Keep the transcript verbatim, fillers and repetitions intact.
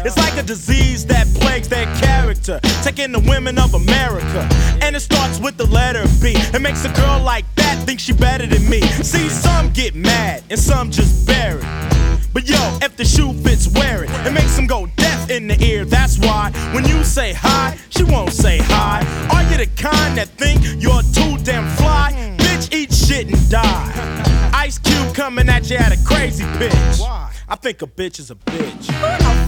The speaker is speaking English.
It's like a disease that plagues their character, taking the women of America. And it starts with the letter B. It makes a girl like that think she better than me. See, some get mad and some just bear it. But yo, if the shoe fits, wear it. It makes them go deaf in the ear. That's why when you say hi, she won't say hi. Are you the kind that think you're too damn fly? Bitch, eat shit and die. Ice Cube coming at you at a crazy pitch. I think a bitch is a bitch.